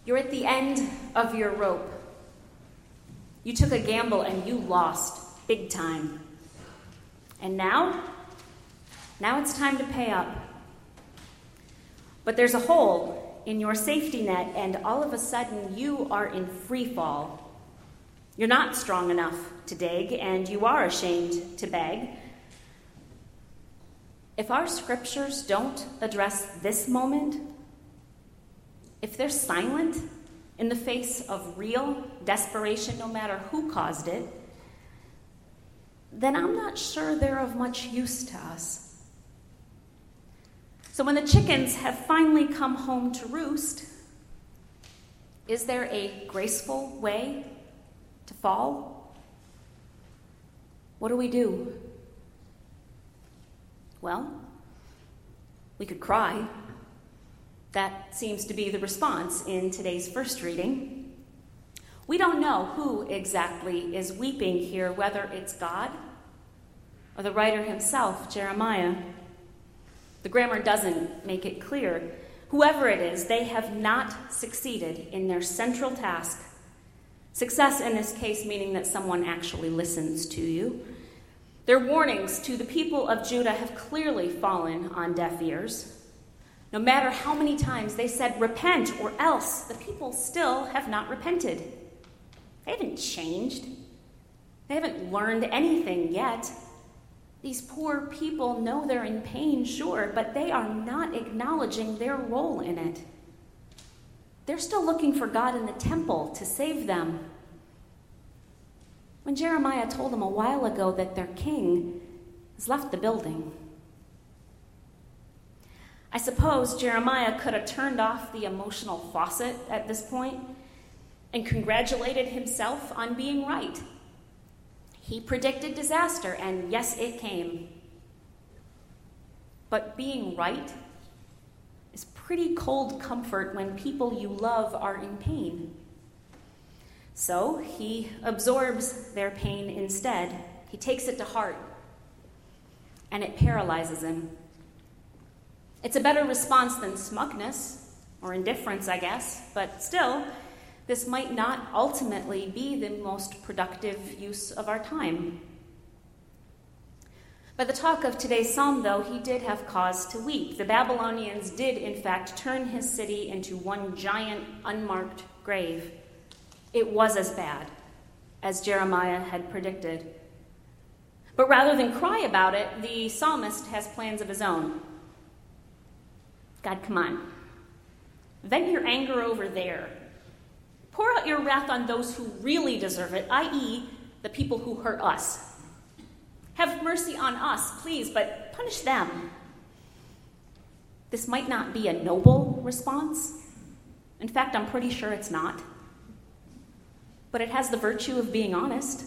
You're at the end of your rope. You took a gamble and you lost big time. And now it's time to pay up. But there's a hole in your safety net, and all of a sudden you are in free fall. You're not strong enough to dig, and you are ashamed to beg. If our scriptures don't address this moment, if they're silent in the face of real desperation, no matter who caused it, then I'm not sure they're of much use to us. So when the chickens have finally come home to roost, is there a graceful way to fall? What do? Well, we could cry. That seems to be the response in today's first reading. We don't know who exactly is weeping here, whether it's God or the writer himself, Jeremiah. The grammar doesn't make it clear. Whoever it is, they have not succeeded in their central task. Success in this case meaning that someone actually listens to you. Their warnings to the people of Judah have clearly fallen on deaf ears. No matter how many times they said, repent or else, the people still have not repented. They haven't changed. They haven't learned anything yet. These poor people know they're in pain, sure, but they are not acknowledging their role in it. They're still looking for God in the temple to save them. When Jeremiah told them a while ago that their king has left the building, I suppose Jeremiah could have turned off the emotional faucet at this point and congratulated himself on being right. He predicted disaster, and yes, it came. But being right is pretty cold comfort when people you love are in pain. So he absorbs their pain instead. He takes it to heart, and it paralyzes him. It's a better response than smugness or indifference, I guess, but still, this might not ultimately be the most productive use of our time. By the talk of today's psalm, though, he did have cause to weep. The Babylonians did, in fact, turn his city into one giant, unmarked grave. It was as bad as Jeremiah had predicted. But rather than cry about it, the psalmist has plans of his own. God, come on. Vent your anger over there. Pour out your wrath on those who really deserve it, i.e., the people who hurt us. Have mercy on us, please, but punish them. This might not be a noble response. In fact, I'm pretty sure it's not. But it has the virtue of being honest.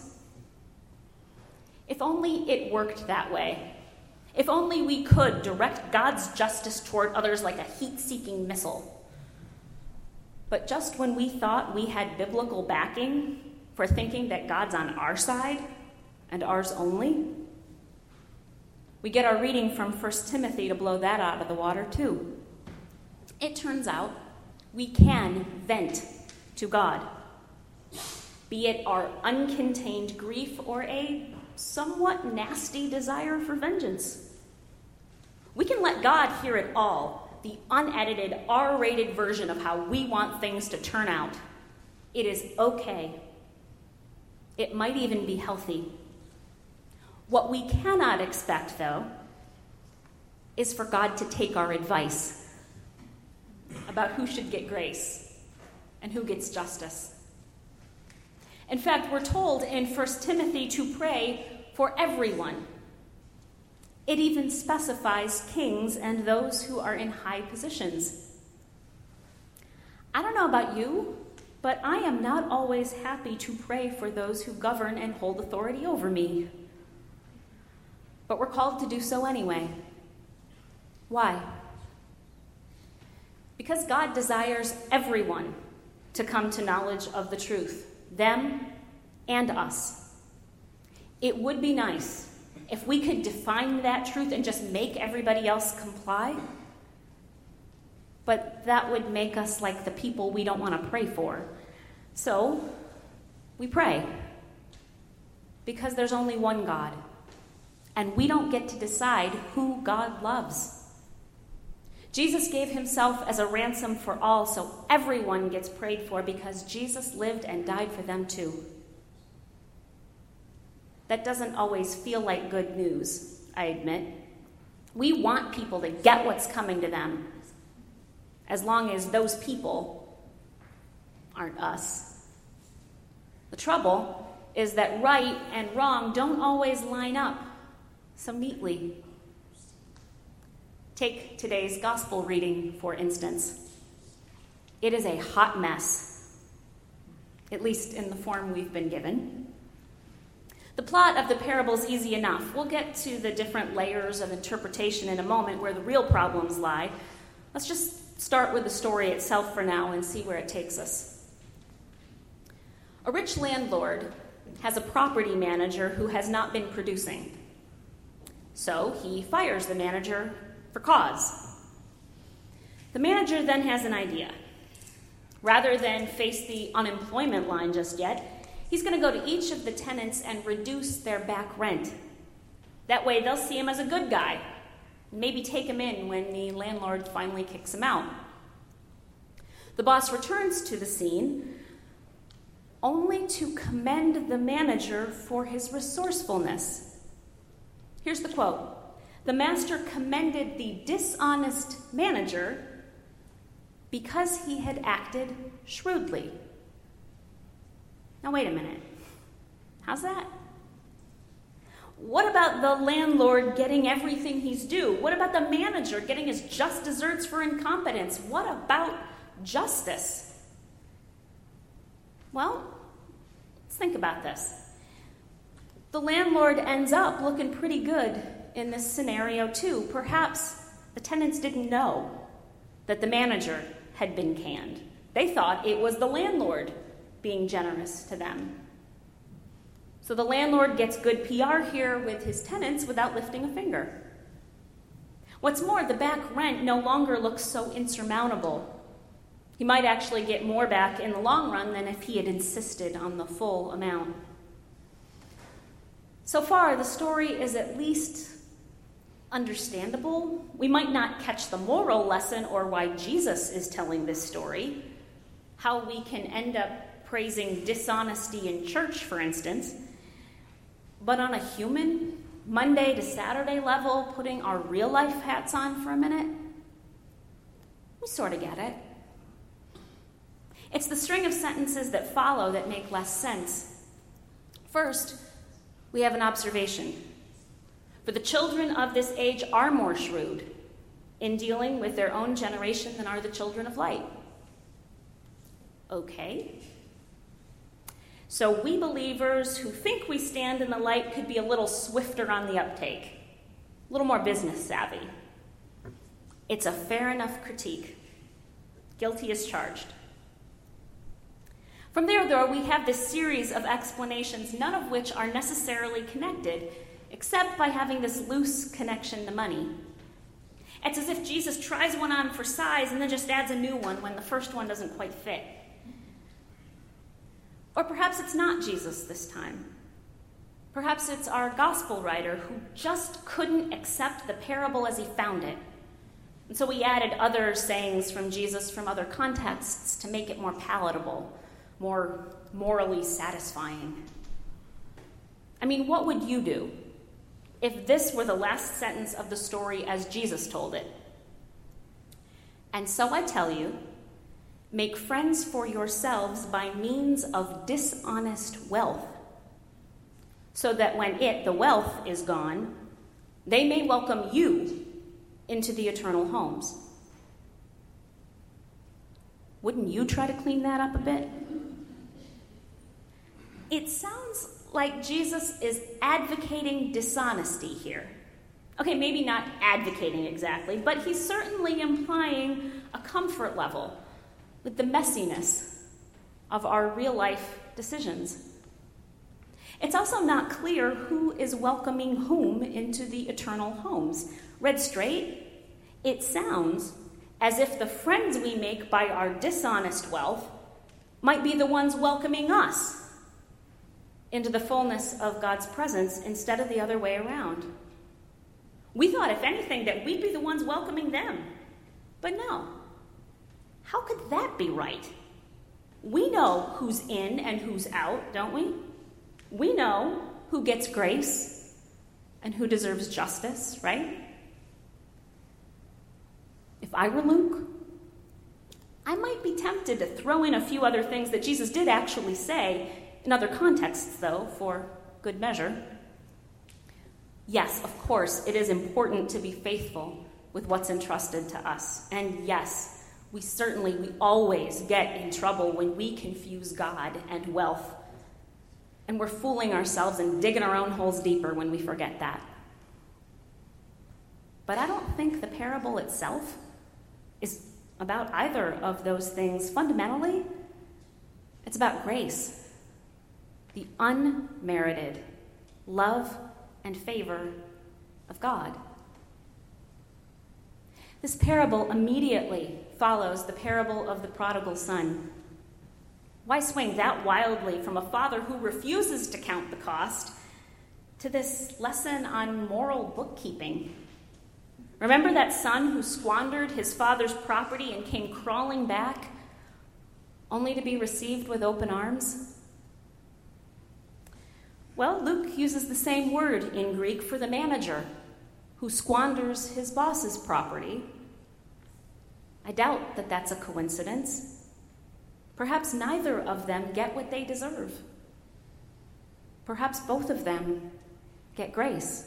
If only it worked that way. If only we could direct God's justice toward others like a heat-seeking missile. But just when we thought we had biblical backing for thinking that God's on our side and ours only, we get our reading from 1 Timothy to blow that out of the water too. It turns out we can vent to God, be it our uncontained grief or a somewhat nasty desire for vengeance. We can let God hear it all, the unedited, R-rated version of how we want things to turn out. It is okay. It might even be healthy. What we cannot expect, though, is for God to take our advice about who should get grace and who gets justice. In fact, we're told in 1 Timothy to pray for everyone. It even specifies kings and those who are in high positions. I don't know about you, but I am not always happy to pray for those who govern and hold authority over me. But we're called to do so anyway. Why? Because God desires everyone to come to knowledge of the truth, them and us. It would be nice if we could define that truth and just make everybody else comply. but that would make us like the people we don't want to pray for. So we pray, because there's only one God, and we don't get to decide who God loves. Jesus gave himself as a ransom for all, so everyone gets prayed for because Jesus lived and died for them too. That doesn't always feel like good news, I admit. We want people to get what's coming to them, as long as those people aren't us. The trouble is that right and wrong don't always line up so neatly. Take today's gospel reading, for instance. It is a hot mess, at least in the form we've been given. The plot of the parable is easy enough. We'll get to the different layers of interpretation in a moment where the real problems lie. Let's just start with the story itself for now and see where it takes us. A rich landlord has a property manager who has not been producing. So he fires the manager for cause. The manager then has an idea. Rather than face the unemployment line just yet, he's going to go to each of the tenants and reduce their back rent. That way they'll see him as a good guy, and maybe take him in when the landlord finally kicks him out. The boss returns to the scene only to commend the manager for his resourcefulness. Here's the quote. The master commended the dishonest manager because he had acted shrewdly. Now, wait a minute. How's that? What about the landlord getting everything he's due? What about the manager getting his just desserts for incompetence? What about justice? Well, let's think about this. The landlord ends up looking pretty good in this scenario too. Perhaps the tenants didn't know that the manager had been canned. They thought it was the landlord being generous to them. So the landlord gets good PR here with his tenants without lifting a finger. What's more, the back rent no longer looks so insurmountable. He might actually get more back in the long run than if he had insisted on the full amount. So far, the story is at least understandable. We might not catch the moral lesson or why Jesus is telling this story, how we can end up praising dishonesty in church, for instance. But on a human, Monday to Saturday level, putting our real life hats on for a minute, we sort of get it. It's the string of sentences that follow that make less sense. First, we have an observation. For the children of this age are more shrewd in dealing with their own generation than are the children of light. Okay. So we believers who think we stand in the light could be a little swifter on the uptake, a little more business savvy. It's a fair enough critique. Guilty as charged. From there, though, we have this series of explanations, none of which are necessarily connected, except by having this loose connection to money. It's as if Jesus tries one on for size and then just adds a new one when the first one doesn't quite fit. Or perhaps it's not Jesus this time. Perhaps it's our gospel writer who just couldn't accept the parable as he found it. And so we added other sayings from Jesus from other contexts to make it more palatable, more morally satisfying. I mean, what would you do if this were the last sentence of the story as Jesus told it? And so I tell you, make friends for yourselves by means of dishonest wealth, so that when the wealth is gone, they may welcome you into the eternal homes. Wouldn't you try to clean that up a bit? It sounds like Jesus is advocating dishonesty here. Okay, maybe not advocating exactly, but he's certainly implying a comfort level with the messiness of our real-life decisions. It's also not clear who is welcoming whom into the eternal homes. Read straight, it sounds as if the friends we make by our dishonest wealth might be the ones welcoming us into the fullness of God's presence instead of the other way around. We thought, if anything, that we'd be the ones welcoming them. But no. How could that be right? We know who's in and who's out, don't we? We know who gets grace and who deserves justice, right? If I were Luke, I might be tempted to throw in a few other things that Jesus did actually say, in other contexts, though, for good measure. Yes, of course, it is important to be faithful with what's entrusted to us. And yes, we always get in trouble when we confuse God and wealth. And we're fooling ourselves and digging our own holes deeper when we forget that. But I don't think the parable itself is about either of those things. Fundamentally, it's about grace, the unmerited love and favor of God. This parable immediately follows the parable of the prodigal son. Why swing that wildly from a father who refuses to count the cost to this lesson on moral bookkeeping? Remember that son who squandered his father's property and came crawling back, only to be received with open arms? Well, Luke uses the same word in Greek for the manager who squanders his boss's property. I doubt that that's a coincidence. Perhaps neither of them get what they deserve. Perhaps both of them get grace.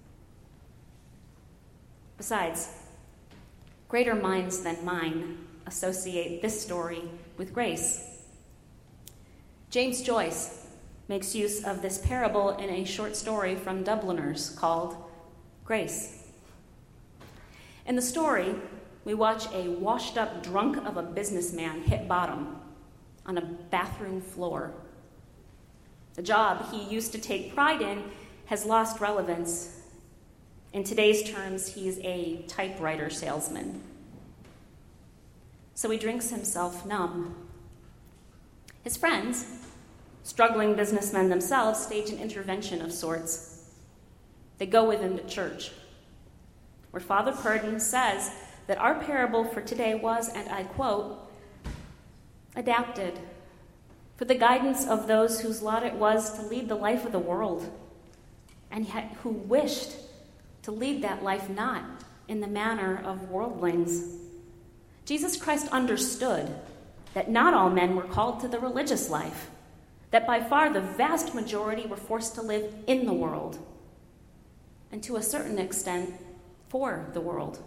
Besides, greater minds than mine associate this story with grace. James Joyce makes use of this parable in a short story from Dubliners called Grace. In the story, we watch a washed-up drunk of a businessman hit bottom on a bathroom floor. The job he used to take pride in has lost relevance. In today's terms, he is a typewriter salesman. So he drinks himself numb. His friends, struggling businessmen themselves, stage an intervention of sorts. They go with him to church, where Father Purdon says that our parable for today was, and I quote, adapted for the guidance of those whose lot it was to lead the life of the world, and yet who wished to lead that life not in the manner of worldlings. Jesus Christ understood that not all men were called to the religious life, that by far the vast majority were forced to live in the world, and to a certain extent, for the world.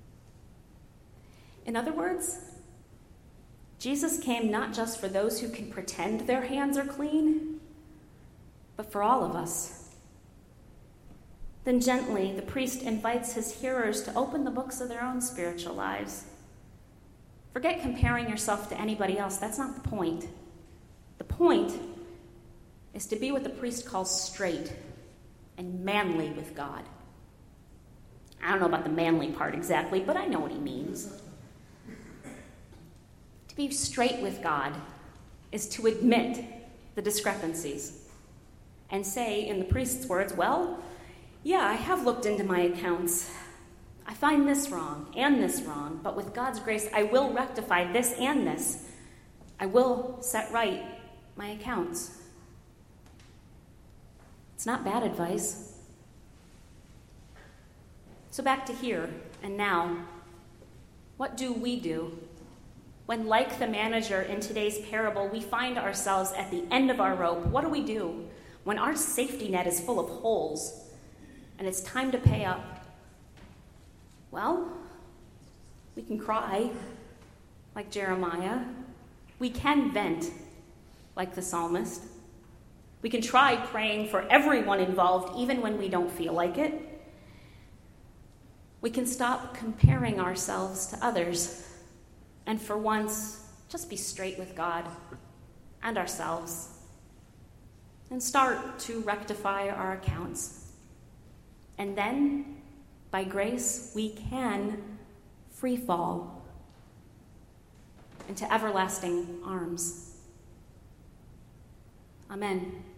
In other words, Jesus came not just for those who can pretend their hands are clean, but for all of us. Then gently, the priest invites his hearers to open the books of their own spiritual lives. Forget comparing yourself to anybody else. That's not the point. The point is to be what the priest calls straight and manly with God. I don't know about the manly part exactly, but I know what he means. To be straight with God is to admit the discrepancies and say, in the priest's words, well, yeah, I have looked into my accounts. I find this wrong and this wrong, but with God's grace, I will rectify this and this. I will set right my accounts. It's not bad advice. So back to here and now. What do we do when, like the manager in today's parable, we find ourselves at the end of our rope? What do we do when our safety net is full of holes and it's time to pay up? Well, we can cry like Jeremiah. We can vent like the psalmist. We can try praying for everyone involved even when we don't feel like it. We can stop comparing ourselves to others and for once just be straight with God and ourselves and start to rectify our accounts. And then, by grace, we can free fall into everlasting arms. Amen.